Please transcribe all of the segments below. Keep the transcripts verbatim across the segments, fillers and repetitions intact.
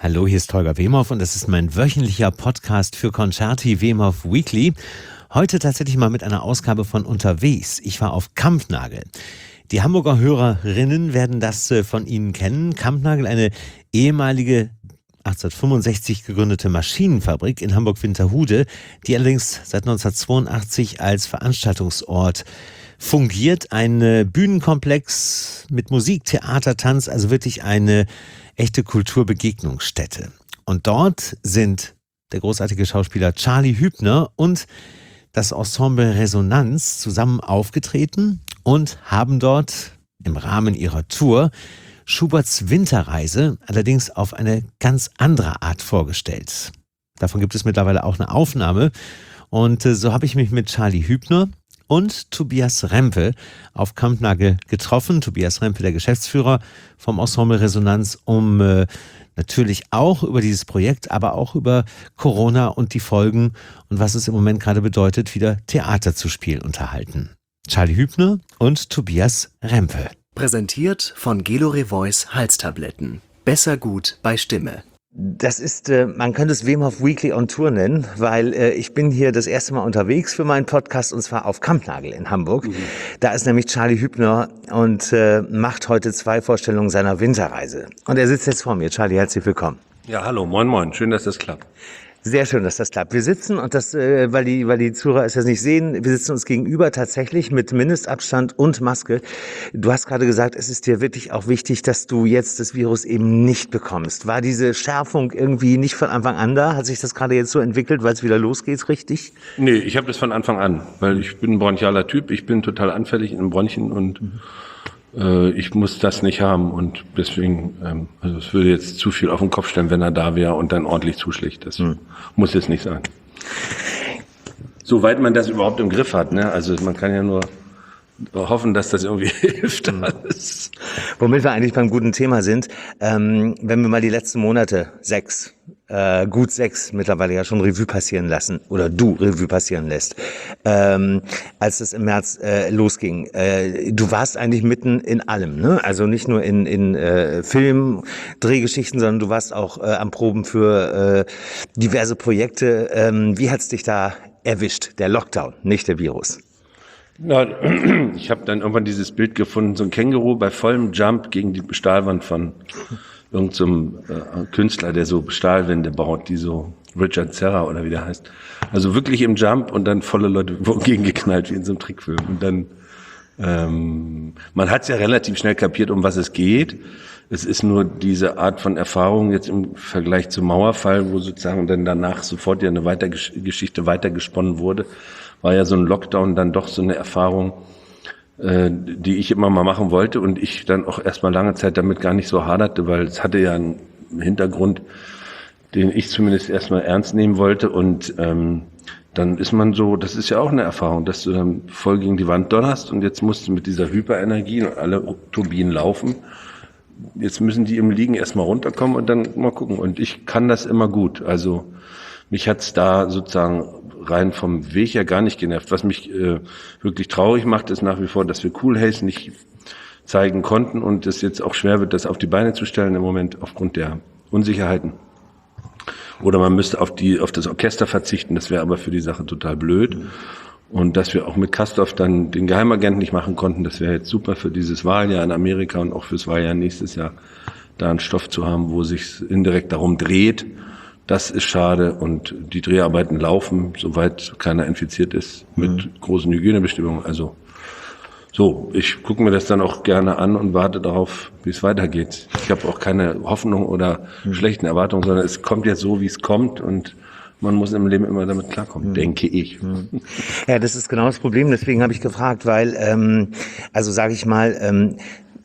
Hallo, hier ist Holger Wemhoff und das ist mein wöchentlicher Podcast für Concerti Wemhoff Weekly. Heute tatsächlich mal mit einer Ausgabe von Unterwegs. Ich war auf Kampnagel. Die Hamburger Hörerinnen werden das von Ihnen kennen. Kampnagel, eine ehemalige achtzehnhundertfünfundsechzig gegründete Maschinenfabrik in Hamburg-Winterhude, die allerdings seit neunzehnhundertzweiundachtzig als Veranstaltungsort fungiert. Ein Bühnenkomplex mit Musik, Theater, Tanz, also wirklich eine echte Kulturbegegnungsstätte. Und dort sind der großartige Schauspieler Charlie Hübner und das Ensemble Resonanz zusammen aufgetreten und haben dort im Rahmen ihrer Tour Schuberts Winterreise allerdings auf eine ganz andere Art vorgestellt. Davon gibt es mittlerweile auch eine Aufnahme. Und äh, so habe ich mich mit Charlie Hübner und Tobias Rempe auf Kampnagel getroffen. Tobias Rempe, der Geschäftsführer vom Ensemble Resonanz, um äh, natürlich auch über dieses Projekt, aber auch über Corona und die Folgen und was es im Moment gerade bedeutet, wieder Theater zu spielen, unterhalten. Charlie Hübner und Tobias Rempe. Präsentiert von Gelore Voice Halstabletten. Besser gut bei Stimme. Das ist, äh, man könnte es Wemhoff Weekly on Tour nennen, weil äh, ich bin hier das erste Mal unterwegs für meinen Podcast und zwar auf Kampnagel in Hamburg. Mhm. Da ist nämlich Charlie Hübner und äh, macht heute zwei Vorstellungen seiner Winterreise. Und er sitzt jetzt vor mir. Charlie, herzlich willkommen. Ja, hallo, moin moin, schön, dass das klappt. Sehr schön, dass das klappt. Wir sitzen, und das, äh, weil die, weil die Zuhörer es jetzt nicht sehen, wir sitzen uns gegenüber tatsächlich mit Mindestabstand und Maske. Du hast gerade gesagt, es ist dir wirklich auch wichtig, dass du jetzt das Virus eben nicht bekommst. War diese Schärfung irgendwie nicht von Anfang an da? Hat sich das gerade jetzt so entwickelt, weil es wieder losgeht, richtig? Nee, ich habe das von Anfang an, weil ich bin ein bronchialer Typ, ich bin total anfällig in den Bronchien und mhm. äh, ich muss das nicht haben und deswegen, ähm, also es würde jetzt zu viel auf den Kopf stellen, wenn er da wäre und dann ordentlich zuschlägt. Das mhm. muss jetzt nicht sein. Soweit man das überhaupt im Griff hat, ne? Also man kann ja nur hoffen, dass das irgendwie hilft alles. Womit wir eigentlich beim guten Thema sind, ähm, wenn wir mal die letzten Monate, sechs, äh, gut sechs mittlerweile ja schon Revue passieren lassen, oder du Revue passieren lässt, ähm, als es im März äh, losging. Äh, du warst eigentlich mitten in allem, ne? Also nicht nur in, in äh, Film, Drehgeschichten, sondern du warst auch äh, am Proben für äh, diverse Projekte. Ähm, wie hat's dich da erwischt? Der Lockdown, nicht der Virus. Ja, ich habe dann irgendwann dieses Bild gefunden, so ein Känguru bei vollem Jump gegen die Stahlwand von irgendeinem so äh, Künstler, der so Stahlwände baut, die so Richard Serra oder wie der heißt. Also wirklich im Jump und dann volle Leute gegengeknallt wie in so einem Trickfilm. Und dann, ähm, man hat es ja relativ schnell kapiert, um was es geht. Es ist nur diese Art von Erfahrung jetzt im Vergleich zum Mauerfall, wo sozusagen dann danach sofort ja eine weiter Geschichte weitergesponnen wurde, war ja so ein Lockdown dann doch so eine Erfahrung, äh, die ich immer mal machen wollte und ich dann auch erstmal lange Zeit damit gar nicht so haderte, weil es hatte ja einen Hintergrund, den ich zumindest erstmal ernst nehmen wollte und ähm, dann ist man so, das ist ja auch eine Erfahrung, dass du dann voll gegen die Wand donnerst und jetzt musst du mit dieser Hyperenergie und alle Turbinen laufen. Jetzt müssen die im Liegen erstmal runterkommen und dann mal gucken. Und ich kann das immer gut. Also mich hat's da sozusagen rein vom Weg her gar nicht genervt. Was mich äh, wirklich traurig macht, ist nach wie vor, dass wir Cool Haze nicht zeigen konnten und es jetzt auch schwer wird, das auf die Beine zu stellen im Moment aufgrund der Unsicherheiten. Oder man müsste auf die auf das Orchester verzichten, das wäre aber für die Sache total blöd. Und dass wir auch mit Kastorf dann den Geheimagenten nicht machen konnten, das wäre jetzt super für dieses Wahljahr in Amerika und auch fürs Wahljahr nächstes Jahr, da einen Stoff zu haben, wo sich indirekt darum dreht. Das ist schade und die Dreharbeiten laufen, soweit keiner infiziert ist, mit mhm. großen Hygienebestimmungen. Also so, ich gucke mir das dann auch gerne an und warte darauf, wie es weitergeht. Ich habe auch keine Hoffnung oder mhm. schlechten Erwartungen, sondern es kommt jetzt so, wie es kommt und man muss im Leben immer damit klarkommen, mhm. denke ich. Ja, das ist genau das Problem, deswegen habe ich gefragt, weil, ähm, also sage ich mal, ähm,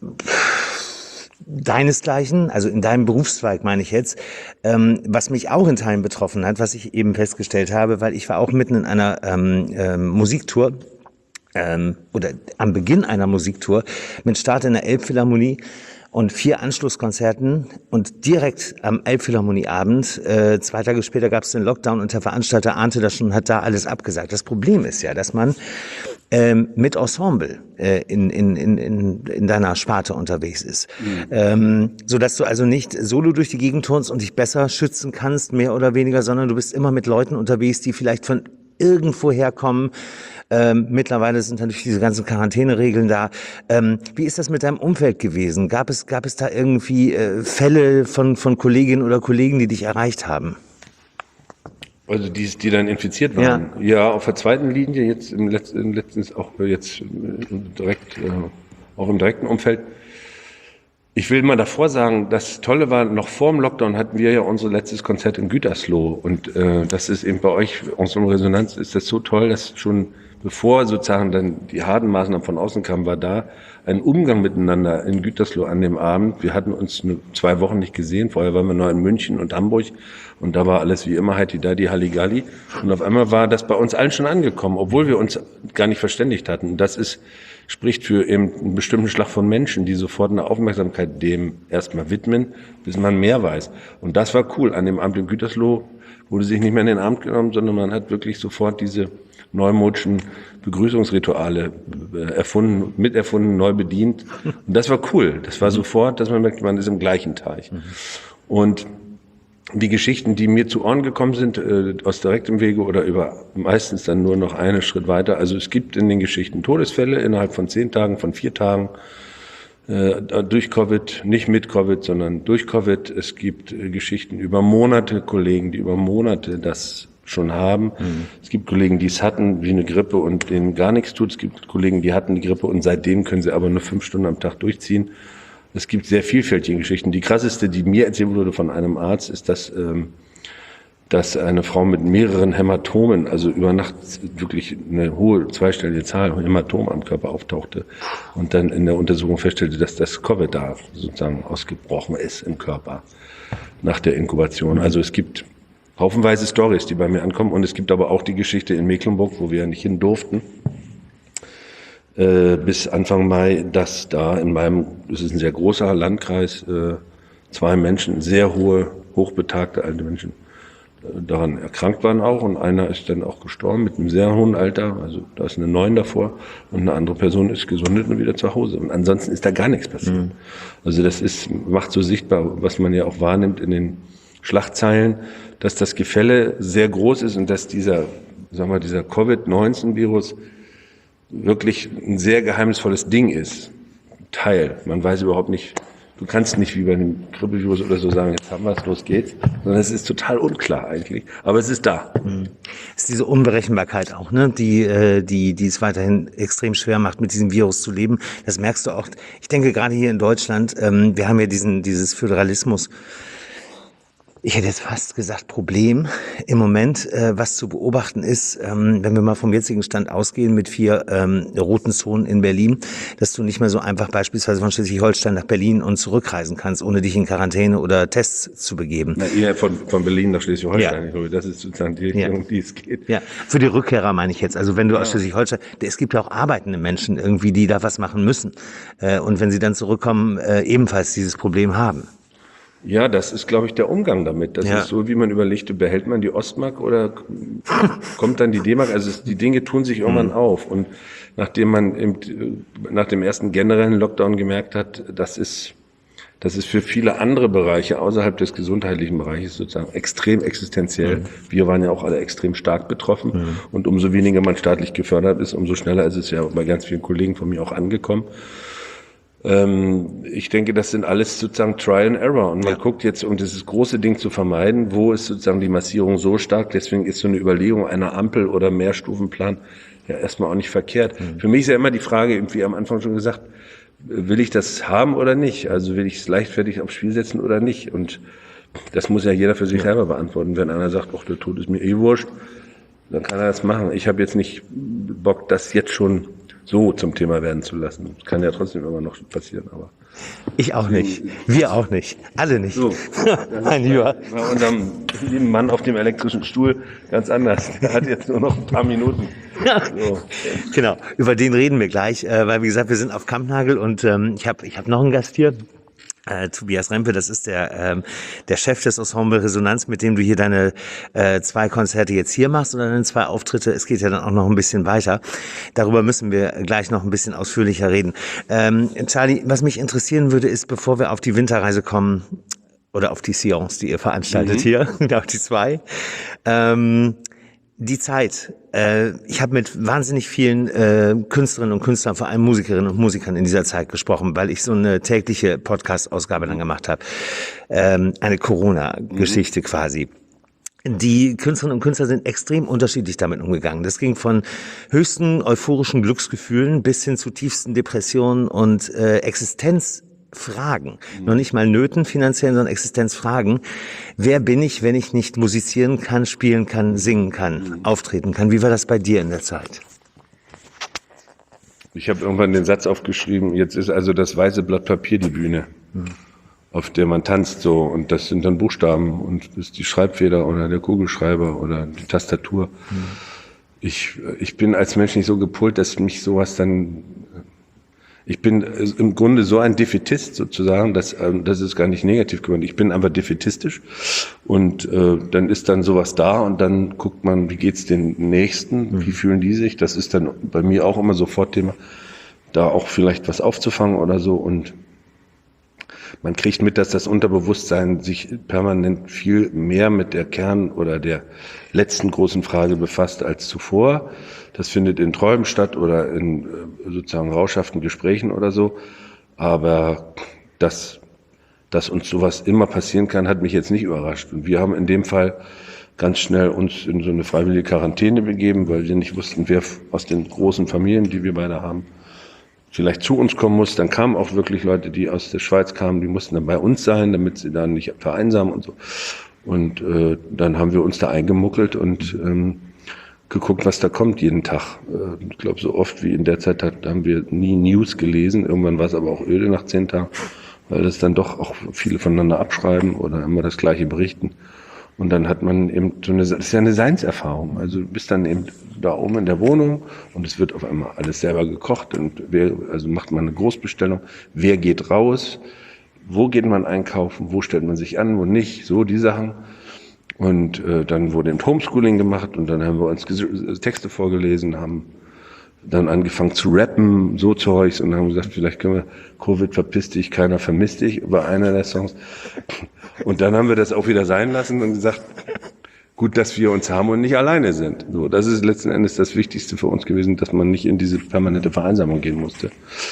deinesgleichen, also in deinem Berufszweig meine ich jetzt, ähm, was mich auch in Teilen betroffen hat, was ich eben festgestellt habe, weil ich war auch mitten in einer ähm, ähm, Musiktour, ähm, oder am Beginn einer Musiktour mit Start in der Elbphilharmonie und vier Anschlusskonzerten und direkt am Elbphilharmonieabend, äh, zwei Tage später gab es den Lockdown und der Veranstalter ahnte das schon und hat da alles abgesagt. Das Problem ist ja, dass man ähm, mit Ensemble äh, in, in, in, in, in deiner Sparte unterwegs ist, mhm. ähm, sodass du also nicht solo durch die Gegend turnst und dich besser schützen kannst, mehr oder weniger, sondern du bist immer mit Leuten unterwegs, die vielleicht von irgendwo herkommen. Ähm, mittlerweile sind natürlich diese ganzen Quarantäneregeln da. Ähm, wie ist das mit deinem Umfeld gewesen? Gab es, gab es da irgendwie äh, Fälle von, von Kolleginnen oder Kollegen, die dich erreicht haben? Also die, die dann infiziert waren? Ja, ja, auf der zweiten Linie, jetzt im letzten, letztens auch jetzt direkt, äh, auch im direkten Umfeld. Ich will mal davor sagen, das Tolle war, noch vor dem Lockdown hatten wir ja unser letztes Konzert in Gütersloh und äh, das ist eben bei euch, Ensemble Resonanz, ist das so toll, dass schon bevor sozusagen dann die harten Maßnahmen von außen kamen, war da ein Umgang miteinander in Gütersloh an dem Abend. Wir hatten uns eine, zwei Wochen nicht gesehen, vorher waren wir noch in München und Hamburg und da war alles wie immer Heidi-Dadi, Halligalli und auf einmal war das bei uns allen schon angekommen, obwohl wir uns gar nicht verständigt hatten. Und das ist spricht für eben einen bestimmten Schlag von Menschen, die sofort eine Aufmerksamkeit dem erstmal widmen, bis man mehr weiß. Und das war cool. An dem Abend in Gütersloh wurde sich nicht mehr in den Arm genommen, sondern man hat wirklich sofort diese neumodischen Begrüßungsrituale erfunden, miterfunden, neu bedient. Und das war cool. Das war sofort, dass man merkt, man ist im gleichen Teich. Und die Geschichten, die mir zu Ohren gekommen sind, äh, aus direktem Wege oder über meistens dann nur noch einen Schritt weiter. Also es gibt in den Geschichten Todesfälle innerhalb von zehn Tagen, von vier Tagen, äh, durch Covid, nicht mit Covid, sondern durch Covid. Es gibt äh, Geschichten über Monate, Kollegen, die über Monate das schon haben. Mhm. Es gibt Kollegen, die es hatten wie eine Grippe und denen gar nichts tut. Es gibt Kollegen, die hatten die Grippe und seitdem können sie aber nur fünf Stunden am Tag durchziehen. Es gibt sehr vielfältige Geschichten. Die krasseste, die mir erzählt wurde von einem Arzt, ist, dass, ähm, dass eine Frau mit mehreren Hämatomen, also über Nacht wirklich eine hohe zweistellige Zahl von Hämatomen am Körper auftauchte und dann in der Untersuchung feststellte, dass das Covid da sozusagen ausgebrochen ist im Körper nach der Inkubation. Also es gibt haufenweise Storys, die bei mir ankommen und es gibt aber auch die Geschichte in Mecklenburg, wo wir ja nicht hin durften, bis Anfang Mai, dass da in meinem, das ist ein sehr großer Landkreis, zwei Menschen, sehr hohe, hochbetagte alte Menschen, daran erkrankt waren auch und einer ist dann auch gestorben mit einem sehr hohen Alter, also da ist eine neun davor und eine andere Person ist gesundet und wieder zu Hause und ansonsten ist da gar nichts passiert. Mhm. Also das ist, macht so sichtbar, was man ja auch wahrnimmt in den Schlagzeilen, dass das Gefälle sehr groß ist und dass dieser, sagen wir, dieser Covid neunzehn Virus wirklich ein sehr geheimnisvolles Ding ist. Teil. Man weiß überhaupt nicht, du kannst nicht wie bei einem Grippevirus oder so sagen, jetzt haben wir es, los geht's, sondern es ist total unklar eigentlich. Aber es ist da. Es ist diese Unberechenbarkeit auch, ne, die, äh, die, die es weiterhin extrem schwer macht, mit diesem Virus zu leben. Das merkst du auch. Ich denke gerade hier in Deutschland, ähm, wir haben ja diesen, dieses Föderalismus. Ich hätte jetzt fast gesagt Problem im Moment, äh, was zu beobachten ist, ähm, wenn wir mal vom jetzigen Stand ausgehen mit vier ähm, roten Zonen in Berlin, dass du nicht mehr so einfach beispielsweise von Schleswig-Holstein nach Berlin und zurückreisen kannst, ohne dich in Quarantäne oder Tests zu begeben. Na, eher von, von Berlin nach Schleswig-Holstein. Ja. Das ist sozusagen die Richtung, ja. die es geht. Ja, für die Rückkehrer meine ich jetzt. Also wenn du ja. aus Schleswig-Holstein, es gibt ja auch arbeitende Menschen irgendwie, die da was machen müssen. Äh, und wenn sie dann zurückkommen, äh, ebenfalls dieses Problem haben. Ja, das ist, glaube ich, der Umgang damit. Das ja. ist so, wie man überlegt, behält man die Ostmark oder kommt dann die D-Mark? Also es, die Dinge tun sich irgendwann mhm. auf. Und nachdem man im, nach dem ersten generellen Lockdown gemerkt hat, das ist, das ist für viele andere Bereiche außerhalb des gesundheitlichen Bereiches sozusagen extrem existenziell. Mhm. Wir waren ja auch alle extrem stark betroffen. Mhm. Und umso weniger man staatlich gefördert ist, umso schneller ist es ja bei ganz vielen Kollegen von mir auch angekommen. Ich denke, das sind alles sozusagen Trial and Error. Und man ja. guckt jetzt, um dieses große Ding zu vermeiden, wo ist sozusagen die Massierung so stark. Deswegen ist so eine Überlegung einer Ampel oder Mehrstufenplan ja erstmal auch nicht verkehrt. Mhm. Für mich ist ja immer die Frage, wie am Anfang schon gesagt, will ich das haben oder nicht? Also will ich es leichtfertig aufs Spiel setzen oder nicht? Und das muss ja jeder für sich ja. selber beantworten. Wenn einer sagt, ach, der Tod ist mir eh wurscht, dann kann er das machen. Ich habe jetzt nicht Bock, das jetzt schon so zum Thema werden zu lassen. Das kann ja trotzdem immer noch passieren, aber. Ich auch nicht. Wir auch nicht. Alle nicht. So. Mein Lieber. Bei unserem lieben Mann auf dem elektrischen Stuhl ganz anders. Der hat jetzt nur noch ein paar Minuten. So. Genau. Über den reden wir gleich, äh, weil wie gesagt, wir sind auf Kampnagel und ähm, ich habe ich hab noch einen Gast hier. Äh, Tobias Rempe, das ist der ähm, der Chef des Ensemble Resonanz, mit dem du hier deine äh, zwei Konzerte jetzt hier machst oder deine zwei Auftritte. Es geht ja dann auch noch ein bisschen weiter. Darüber müssen wir gleich noch ein bisschen ausführlicher reden. Ähm, Charlie, was mich interessieren würde, ist, bevor wir auf die Winterreise kommen oder auf die Seance, die ihr veranstaltet mhm. hier, auf die zwei, ähm, die Zeit. Äh, ich habe mit wahnsinnig vielen äh, Künstlerinnen und Künstlern, vor allem Musikerinnen und Musikern in dieser Zeit gesprochen, weil ich so eine tägliche Podcast-Ausgabe dann gemacht habe. Ähm, eine Corona-Geschichte mhm. quasi. Die Künstlerinnen und Künstler sind extrem unterschiedlich damit umgegangen. Das ging von höchsten euphorischen Glücksgefühlen bis hin zu tiefsten Depressionen und äh, Existenz Fragen, mhm. noch nicht mal Nöten finanziellen, sondern Existenzfragen. Wer bin ich, wenn ich nicht musizieren kann, spielen kann, singen kann, mhm. auftreten kann? Wie war das bei dir in der Zeit? Ich habe irgendwann den Satz aufgeschrieben, jetzt ist also das weiße Blatt Papier die Bühne, mhm. auf der man tanzt so, und das sind dann Buchstaben und das ist die Schreibfeder oder der Kugelschreiber oder die Tastatur. Mhm. Ich, ich bin als Mensch nicht so gepolt, dass mich sowas dann... Ich bin im Grunde so ein Defätist sozusagen, dass das ist gar nicht negativ gemeint. Ich bin einfach defätistisch und äh, dann ist dann sowas da und dann guckt man, wie geht's den Nächsten, wie fühlen die sich? Das ist dann bei mir auch immer sofort Thema, da auch vielleicht was aufzufangen oder so, und man kriegt mit, dass das Unterbewusstsein sich permanent viel mehr mit der Kern- oder der letzten großen Frage befasst als zuvor. Das findet in Träumen statt oder in sozusagen rauschhaften Gesprächen oder so. Aber dass, dass uns sowas immer passieren kann, hat mich jetzt nicht überrascht. Und wir haben in dem Fall ganz schnell uns in so eine freiwillige Quarantäne begeben, weil wir nicht wussten, wer aus den großen Familien, die wir beide haben, vielleicht zu uns kommen muss. Dann kamen auch wirklich Leute, die aus der Schweiz kamen, die mussten dann bei uns sein, damit sie dann nicht vereinsamen und so. Und äh, dann haben wir uns da eingemuckelt und ähm, geguckt, was da kommt jeden Tag. Äh, ich glaube, so oft wie in der Zeit hat, haben wir nie News gelesen. Irgendwann war es aber auch öde nach zehn Tagen, weil das dann doch auch viele voneinander abschreiben oder immer das Gleiche berichten. Und dann hat man eben so eine, das ist ja eine Seinserfahrung. Also du bist dann eben da oben in der Wohnung und es wird auf einmal alles selber gekocht und wer, also macht man eine Großbestellung. Wer geht raus? Wo geht man einkaufen? Wo stellt man sich an? Wo nicht? So die Sachen. Und äh, dann wurde eben Homeschooling gemacht und dann haben wir uns Ges- Texte vorgelesen, haben dann angefangen zu rappen, so Zeugs, und haben gesagt, vielleicht können wir Covid verpiss dich, keiner vermisst dich, über einer der Songs. Und dann haben wir das auch wieder sein lassen und gesagt, gut, dass wir uns haben und nicht alleine sind. So, das ist letzten Endes das Wichtigste für uns gewesen, dass man nicht in diese permanente Vereinsamung gehen musste.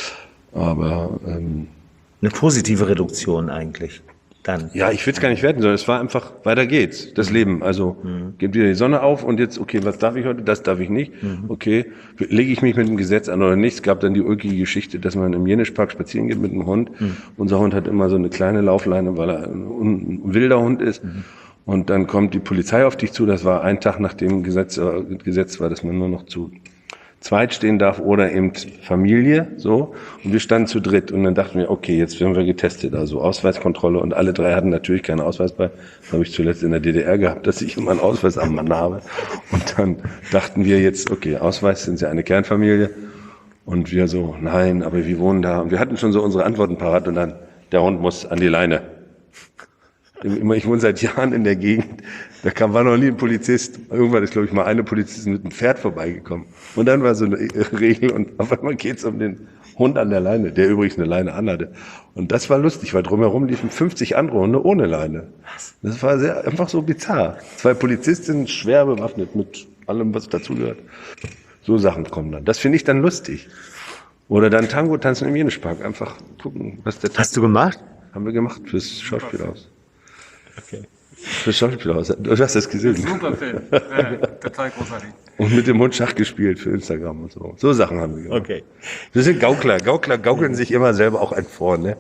Aber ähm, eine positive Reduktion eigentlich. Dann. Ja, ich will es gar nicht werten, sondern es war einfach, weiter geht's, das Leben. Also mhm. geht wieder die Sonne auf und jetzt, okay, was darf ich heute, das darf ich nicht. Mhm. Okay, lege ich mich mit dem Gesetz an oder nicht? Es gab dann die ulkige Geschichte, dass man im Jenischpark spazieren geht mit einem Hund. Mhm. Unser Hund hat immer so eine kleine Laufleine, weil er ein wilder Hund ist. Mhm. Und dann kommt die Polizei auf dich zu. Das war ein Tag, nachdem Gesetz, äh, Gesetz war, dass man nur noch zu zweit stehen darf oder eben Familie, so. Und wir standen zu dritt und dann dachten wir, okay, jetzt werden wir getestet, also Ausweiskontrolle, und alle drei hatten natürlich keinen Ausweis bei. Das habe ich zuletzt in der D D R gehabt, dass ich immer einen Ausweis am Mann habe. Und dann dachten wir jetzt, okay, Ausweis, sind Sie eine Kernfamilie? Und wir so, nein, aber wir wohnen da. Und wir hatten schon so unsere Antworten parat und dann, der Hund muss an die Leine. Ich wohne seit Jahren in der Gegend, da kam, war noch nie ein Polizist. Irgendwann ist, glaube ich, mal eine Polizistin mit einem Pferd vorbeigekommen. Und dann war so eine Regel und auf einmal geht's um den Hund an der Leine, der übrigens eine Leine anhatte. Und das war lustig, weil drumherum liefen fünfzig andere Hunde ohne Leine. Das war sehr, einfach so bizarr. Zwei Polizistinnen, schwer bewaffnet mit allem, was dazugehört. So Sachen kommen dann. Das finde ich dann lustig. Oder dann Tango tanzen im Jenischpark. Einfach gucken, was der Tango. Hast du gemacht? Haben wir gemacht fürs Schauspielhaus. Okay. Fürs Schauspielhaus. Du hast das gesehen. Super Film. äh, total großartig. Und mit dem Hund Schach gespielt für Instagram und so. So Sachen haben wir gemacht. Okay. Wir sind Gaukler. Gaukler gaukeln sich immer selber auch ein vor, ne?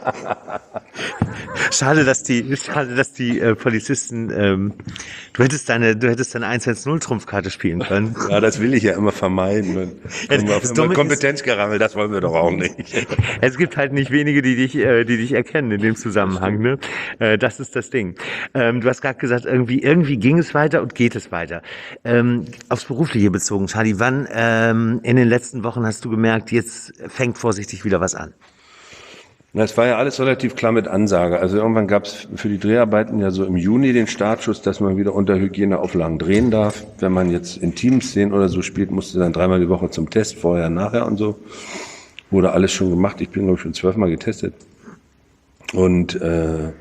Schade, dass die, schade, dass die äh, Polizisten, ähm, du hättest deine, du hättest deine eins eins null Trumpfkarte spielen können. Ja, das will ich ja immer vermeiden. Das Dumme Kompetenzgerammel, das wollen wir doch auch nicht. Es gibt halt nicht wenige, die dich, äh, die dich erkennen in dem Zusammenhang, ne? Äh, das ist das Ding. Ähm, du hast gerade gesagt, irgendwie, irgendwie ging es weiter und geht es weiter. Ähm, aufs Berufliche bezogen, Charlie, wann ähm, in den letzten Wochen hast du gemerkt, jetzt fängt vorsichtig wieder was an? Na, es war ja alles relativ klar mit Ansage. Also irgendwann gab es für die Dreharbeiten ja so im Juni den Startschuss, dass man wieder unter Hygieneauflagen drehen darf. Wenn man jetzt Intimszenen oder so spielt, musste dann dreimal die Woche zum Test, vorher, nachher und so. Wurde alles schon gemacht. Ich bin, glaube ich, schon zwölfmal getestet. Und äh,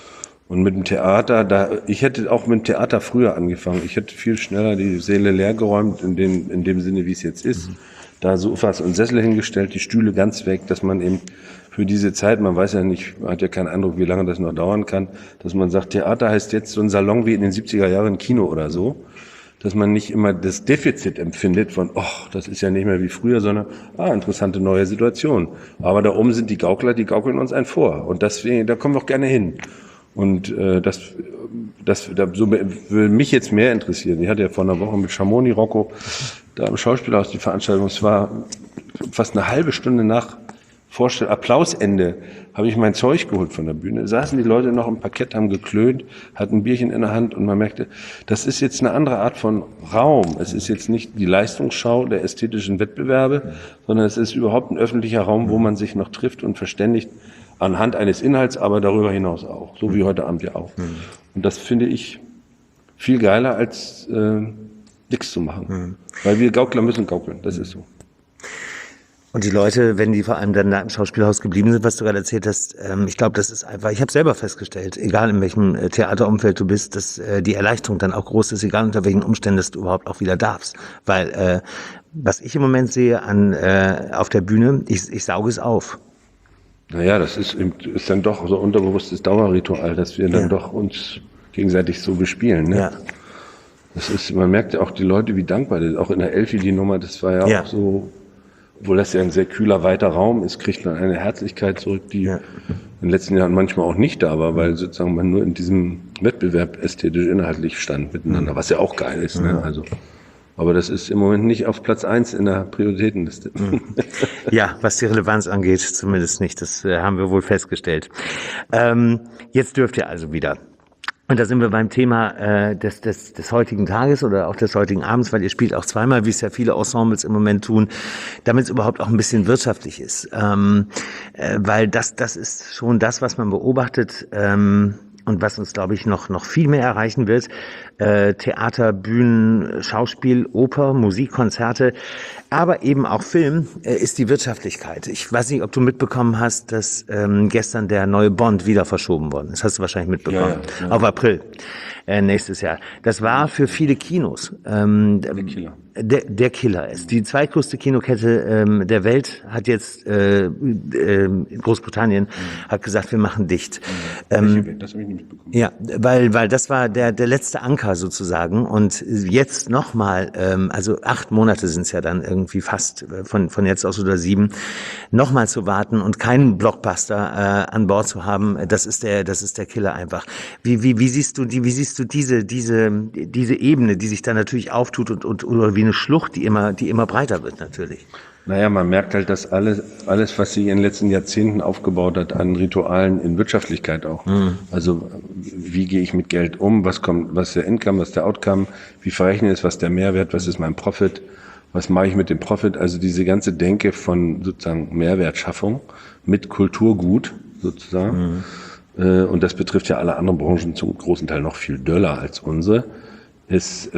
und mit dem Theater, da ich hätte auch mit dem Theater früher angefangen. Ich hätte viel schneller die Säle leergeräumt, in dem, in dem Sinne, wie es jetzt ist. Mhm. Da Sofas und Sessel hingestellt, die Stühle ganz weg, dass man eben für diese Zeit, man weiß ja nicht, man hat ja keinen Eindruck, wie lange das noch dauern kann, dass man sagt, Theater heißt jetzt so ein Salon wie in den siebziger Jahren Kino oder so, dass man nicht immer das Defizit empfindet von, oh, das ist ja nicht mehr wie früher, sondern, ah, interessante neue Situation. Aber da oben sind die Gaukler, die gaukeln uns einen vor und deswegen, da kommen wir auch gerne hin. Und äh, das, das, da, so würde mich jetzt mehr interessieren. Ich hatte ja vor einer Woche mit Schamoni Rocco da im Schauspielhaus die Veranstaltung. Es war fast eine halbe Stunde nach Vorstell Applausende habe ich mein Zeug geholt von der Bühne. Saßen die Leute noch im Parkett, haben geklönt, hatten ein Bierchen in der Hand und man merkte, das ist jetzt eine andere Art von Raum. Es ist jetzt nicht die Leistungsschau der ästhetischen Wettbewerbe, sondern es ist überhaupt ein öffentlicher Raum, wo man sich noch trifft und verständigt anhand eines Inhalts, aber darüber hinaus auch. So wie heute Abend ja auch. Mhm. Und das finde ich viel geiler, als äh, nichts zu machen. Mhm. Weil wir Gaukler müssen gaukeln, das ist so. Und die Leute, wenn die vor allem dann da im Schauspielhaus geblieben sind, was du gerade erzählt hast, ähm, ich glaube, das ist einfach, ich habe selber festgestellt, egal in welchem äh, Theaterumfeld du bist, dass äh, die Erleichterung dann auch groß ist, egal unter welchen Umständen dass du überhaupt auch wieder darfst. Weil äh, was ich im Moment sehe an äh, auf der Bühne, ich, ich sauge es auf. Naja, das ist, ist dann doch so unterbewusstes Dauerritual, dass wir dann ja. doch uns gegenseitig so bespielen. Ne? Ja. Das ist, man merkt ja auch die Leute, wie dankbar das ist. Auch in der Elfi die Nummer, das war ja, ja auch so, obwohl das ja ein sehr kühler, weiter Raum ist, kriegt man eine Herzlichkeit zurück, die ja. in den letzten Jahren manchmal auch nicht da war, weil sozusagen man nur in diesem Wettbewerb ästhetisch, inhaltlich stand miteinander, was ja auch geil ist. Ne? Also, aber das ist im Moment nicht auf Platz eins in der Prioritätenliste. Ja, was die Relevanz angeht, zumindest nicht. Das äh, haben wir wohl festgestellt. Ähm, jetzt dürft ihr also wieder. Und da sind wir beim Thema äh, des, des, des heutigen Tages oder auch des heutigen Abends, weil ihr spielt auch zweimal, wie es ja viele Ensembles im Moment tun, damit es überhaupt auch ein bisschen wirtschaftlich ist. Ähm, äh, weil das, das ist schon das, was man beobachtet ähm, und was uns, glaube ich, noch, noch viel mehr erreichen wird. Äh, Theater, Bühnen, Schauspiel, Oper, Musik, Konzerte, aber eben auch Film äh, ist die Wirtschaftlichkeit. Ich weiß nicht, ob du mitbekommen hast, dass ähm, gestern der neue Bond wieder verschoben worden ist. Das hast du wahrscheinlich mitbekommen. Ja, ja, ja. Auf April äh, nächstes Jahr. Das war für viele Kinos ähm, der Killer. Der, der Killer ist. Die zweitgrößte Kinokette ähm, der Welt hat jetzt äh, äh, Großbritannien mhm. hat gesagt, wir machen dicht. Mhm. Ähm, das habe ich nicht mitbekommen. Ja, weil weil das war der der letzte Anker sozusagen und jetzt nochmal, ähm, also acht Monate sind es ja dann irgendwie fast von von jetzt aus oder sieben, nochmal zu warten und keinen Blockbuster äh, an Bord zu haben, das ist der das ist der Killer einfach. Wie wie wie siehst du die wie siehst du diese diese diese Ebene, die sich da natürlich auftut und und oder wie eine Schlucht, die immer die immer breiter wird natürlich. Naja, man merkt halt, dass alles, alles, was sich in den letzten Jahrzehnten aufgebaut hat an Ritualen in Wirtschaftlichkeit auch. Mhm. Also, wie gehe ich mit Geld um? Was kommt, was ist der Income, was ist der Outcome? Wie verrechne ich es? Was ist der Mehrwert? Was ist mein Profit? Was mache ich mit dem Profit? Also, diese ganze Denke von sozusagen Mehrwertschaffung mit Kulturgut sozusagen. Mhm. Äh, und das betrifft ja alle anderen Branchen zum großen Teil noch viel döller als unsere. Ist,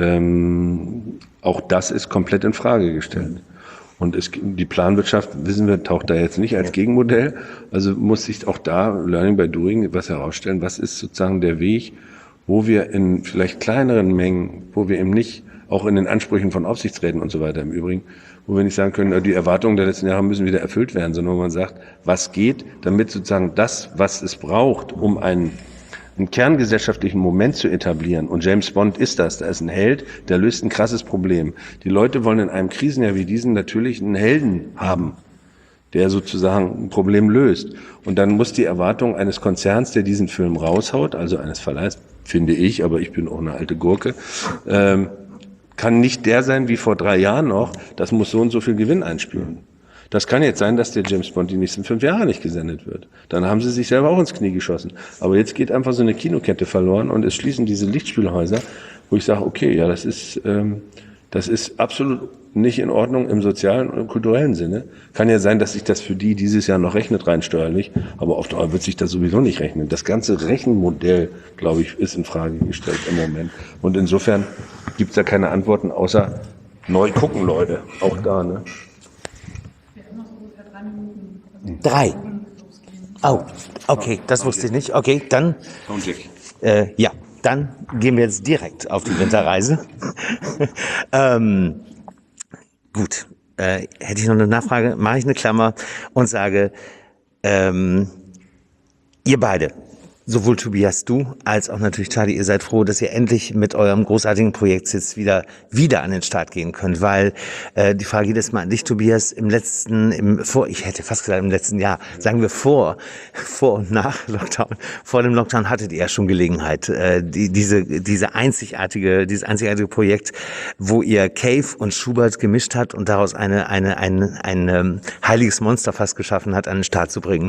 ähm, auch das ist komplett in Frage gestellt. Mhm. Und es, die Planwirtschaft, wissen wir, taucht da jetzt nicht als Gegenmodell. Also muss sich auch da Learning by Doing was herausstellen. Was ist sozusagen der Weg, wo wir in vielleicht kleineren Mengen, wo wir eben nicht, auch in den Ansprüchen von Aufsichtsräten und so weiter im Übrigen, wo wir nicht sagen können, die Erwartungen der letzten Jahre müssen wieder erfüllt werden, sondern wo man sagt, was geht, damit sozusagen das, was es braucht, um einen einen kerngesellschaftlichen Moment zu etablieren. Und James Bond ist das. Da ist ein Held, der löst ein krasses Problem. Die Leute wollen in einem Krisenjahr wie diesem natürlich einen Helden haben, der sozusagen ein Problem löst. Und dann muss die Erwartung eines Konzerns, der diesen Film raushaut, also eines Verleihs, finde ich, aber ich bin auch eine alte Gurke, ähm, kann nicht der sein wie vor drei Jahren noch, das muss so und so viel Gewinn einspielen. Das kann jetzt sein, dass der James Bond die nächsten fünf Jahre nicht gesendet wird. Dann haben sie sich selber auch ins Knie geschossen. Aber jetzt geht einfach so eine Kinokette verloren und es schließen diese Lichtspielhäuser, wo ich sage, okay, ja, das ist, ähm, Das ist absolut nicht in Ordnung im sozialen und im kulturellen Sinne. Kann ja sein, dass sich das für die dieses Jahr noch rechnet, rein steuerlich, aber auf Dauer wird sich das sowieso nicht rechnen. Das ganze Rechenmodell, glaube ich, ist in Frage gestellt im Moment. Und insofern gibt es da keine Antworten, außer neu gucken, Leute. Auch da, ne? Drei. Oh, okay, das wusste ich nicht. Okay, dann, äh, ja, dann gehen wir jetzt direkt auf die Winterreise. ähm, gut, äh, hätte ich noch eine Nachfrage, mache ich eine Klammer und sage, ähm, ihr beide, sowohl Tobias, du, als auch natürlich Charlie, ihr seid froh, dass ihr endlich mit eurem großartigen Projekt jetzt wieder, wieder an den Start gehen könnt, weil, äh, die Frage jedes Mal an dich, Tobias, im letzten, im, vor, ich hätte fast gesagt im letzten Jahr, sagen wir vor, vor und nach Lockdown, vor dem Lockdown hattet ihr ja schon Gelegenheit, äh, die, diese, diese einzigartige, dieses einzigartige Projekt, wo ihr Cave und Schubert gemischt hat und daraus eine, eine, ein, ein, ein heiliges Monster fast geschaffen hat, an den Start zu bringen.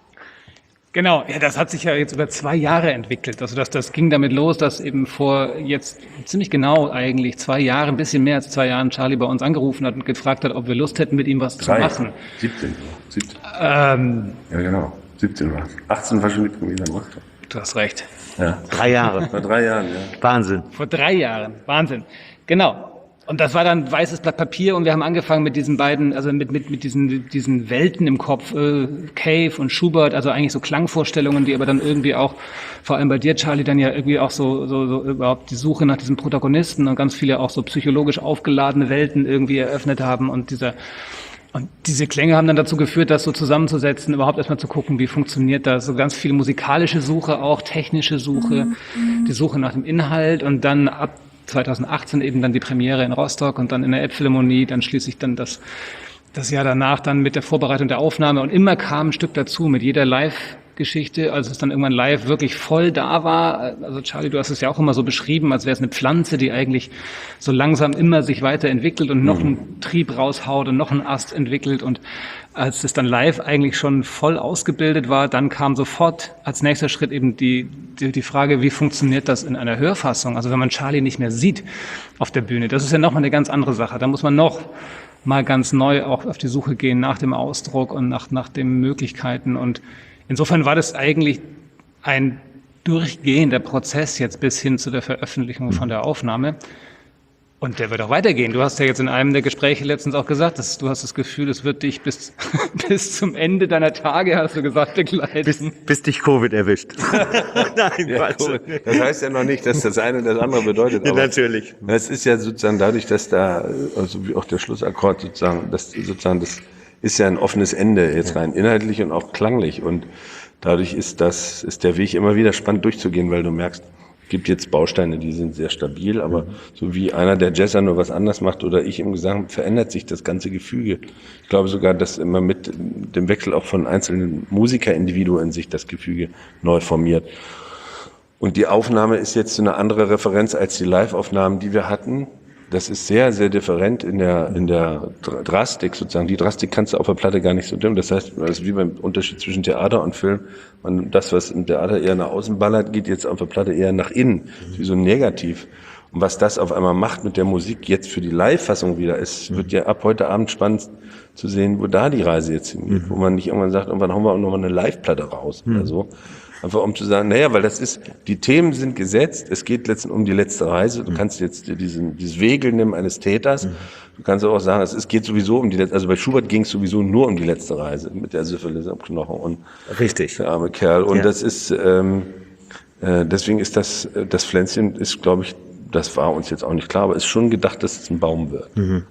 Genau, ja, das hat sich ja jetzt über zwei Jahre entwickelt. Also das, das ging damit los, dass eben vor jetzt ziemlich genau eigentlich zwei Jahren, ein bisschen mehr als zwei Jahren, Charlie bei uns angerufen hat und gefragt hat, ob wir Lust hätten, mit ihm was Drei. zu machen. siebzehn. siebzehn. Ähm, Ja, genau. siebzehn war es. achtzehn war schon mit mir gemacht. du hast recht. Ja. Drei Jahre. Vor drei Jahren, ja. Wahnsinn. Vor drei Jahren. Wahnsinn. Genau. Und das war dann weißes Blatt Papier und wir haben angefangen mit diesen beiden, also mit, mit, mit diesen, diesen Welten im Kopf, äh, Cave und Schubert, also eigentlich so Klangvorstellungen, die aber dann irgendwie auch, vor allem bei dir, Charlie, dann ja irgendwie auch so, so, so überhaupt die Suche nach diesem Protagonisten und ganz viele auch so psychologisch aufgeladene Welten irgendwie eröffnet haben und dieser, und diese Klänge haben dann dazu geführt, das so zusammenzusetzen, überhaupt erstmal zu gucken, wie funktioniert das, so ganz viel musikalische Suche auch, technische Suche, die Suche nach dem Inhalt und dann ab zwanzig achtzehn eben dann die Premiere in Rostock und dann in der Elbphilharmonie, dann schließlich dann das, das Jahr danach dann mit der Vorbereitung der Aufnahme und immer kam ein Stück dazu mit jeder Live-Geschichte, als es dann irgendwann live wirklich voll da war. Also Charlie, du hast es ja auch immer so beschrieben, als wäre es eine Pflanze, die eigentlich so langsam immer sich weiterentwickelt und noch einen Trieb raushaut und noch einen Ast entwickelt und als es dann live eigentlich schon voll ausgebildet war, dann kam sofort als nächster Schritt eben die, die, die Frage, wie funktioniert das in einer Hörfassung? Also wenn man Charlie nicht mehr sieht auf der Bühne, das ist ja nochmal eine ganz andere Sache. Da muss man noch mal ganz neu auch auf die Suche gehen nach dem Ausdruck und nach, nach den Möglichkeiten. Und insofern war das eigentlich ein durchgehender Prozess jetzt bis hin zu der Veröffentlichung von der Aufnahme. Und der wird auch weitergehen. Du hast ja jetzt in einem der Gespräche letztens auch gesagt, dass du hast das Gefühl, es wird dich bis, bis zum Ende deiner Tage, hast du gesagt, begleiten. Bis, bis dich Covid erwischt. Nein, Ja, Quatsch. cool. Das heißt ja noch nicht, dass das eine das andere bedeutet. Aber Natürlich. es ist ja sozusagen dadurch, dass da, also wie auch der Schlussakkord sozusagen, das sozusagen, das ist ja ein offenes Ende, jetzt rein inhaltlich und auch klanglich. Und dadurch ist das, ist der Weg immer wieder spannend durchzugehen, weil du merkst, es gibt jetzt Bausteine, die sind sehr stabil, aber so wie einer der Jazzer nur was anders macht oder ich im Gesang, verändert sich das ganze Gefüge. Ich glaube sogar, dass immer mit dem Wechsel auch von einzelnen Musikerindividuen sich das Gefüge neu formiert. Und die Aufnahme ist jetzt eine andere Referenz als die Live-Aufnahmen, die wir hatten. Das ist sehr, sehr different in der, in der Drastik sozusagen. Die Drastik kannst du auf der Platte gar nicht so dümmen. Das heißt, das ist wie beim Unterschied zwischen Theater und Film. Man, das, was im Theater eher nach außen ballert, geht jetzt auf der Platte eher nach innen. Das ist wie so negativ. Und was das auf einmal macht mit der Musik jetzt für die Live-Fassung wieder, es wird ja ab heute Abend spannend zu sehen, wo da die Reise jetzt hingeht. Wo man nicht irgendwann sagt, irgendwann hauen wir auch nochmal eine Live-Platte raus oder so. Einfach um zu sagen, naja, weil das ist, die Themen sind gesetzt, es geht letztendlich um die letzte Reise. Du kannst jetzt diesen, dieses Wegel nehmen eines Täters. Du kannst auch sagen, es ist, geht sowieso um die letzte, also bei Schubert ging es sowieso nur um die letzte Reise mit der Syphilis am Knochen und Richtig. der arme Kerl. Und Ja. das ist, ähm, äh, deswegen ist das, das Pflänzchen ist, glaube ich, das war uns jetzt auch nicht klar, aber ist schon gedacht, dass es ein Baum wird.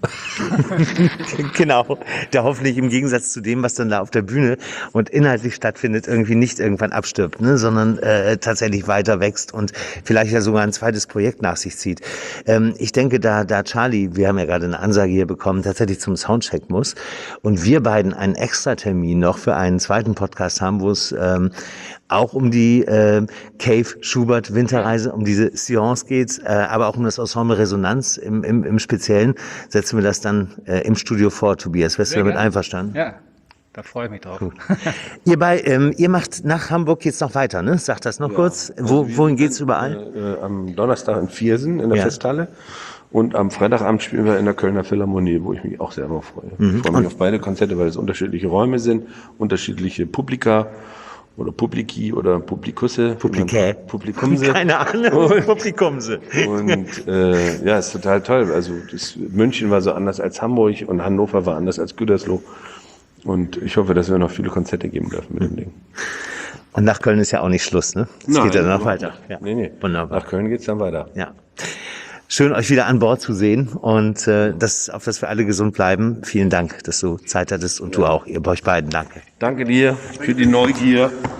Genau, der hoffentlich im Gegensatz zu dem, was dann da auf der Bühne und inhaltlich stattfindet, irgendwie nicht irgendwann abstirbt, ne, sondern äh, tatsächlich weiter wächst und vielleicht ja sogar ein zweites Projekt nach sich zieht. Ähm, ich denke, da, da Charlie, wir haben ja gerade eine Ansage hier bekommen, tatsächlich zum Soundcheck muss und wir beiden einen Extratermin noch für einen zweiten Podcast haben, wo es ähm, auch um die äh, Cave Schubert Winterreise, um diese Seance geht, äh, aber auch um das Ensemble Resonanz im, im, im Speziellen, setzen wir das dann äh, im Studio vor, Tobias. Wärst du damit gerne. einverstanden? Ja, da freue ich mich drauf. Ihr, bei, ähm, ihr macht nach Hamburg jetzt noch weiter, ne? Sagt das noch kurz. Wo, wohin geht's überall? Äh, am Donnerstag in Viersen in der Ja. Festhalle. Und am Freitagabend spielen wir in der Kölner Philharmonie, wo ich mich auch sehr drauf freue. Mhm. Ich freue mich auf beide Konzerte, weil es unterschiedliche Räume sind, unterschiedliche Publika oder Publiki oder Publikusse. Publikä. Publikumse. Keine Ahnung, Publikumse. Und äh, ja, ist total toll. Also das, München war so anders als Hamburg und Hannover war anders als Gütersloh. Und ich hoffe, dass wir noch viele Konzerte geben dürfen mit dem Ding. Und nach Köln ist ja auch nicht Schluss, ne? Es geht ja noch weiter. Ja. Nee, nee. Wunderbar. Nach Köln geht's dann weiter. Ja. Schön, euch wieder an Bord zu sehen und äh, das, auf dass wir alle gesund bleiben. Vielen Dank, dass du Zeit hattest und ja. du auch, ihr bei euch beiden. Danke. Danke dir für die Neugier.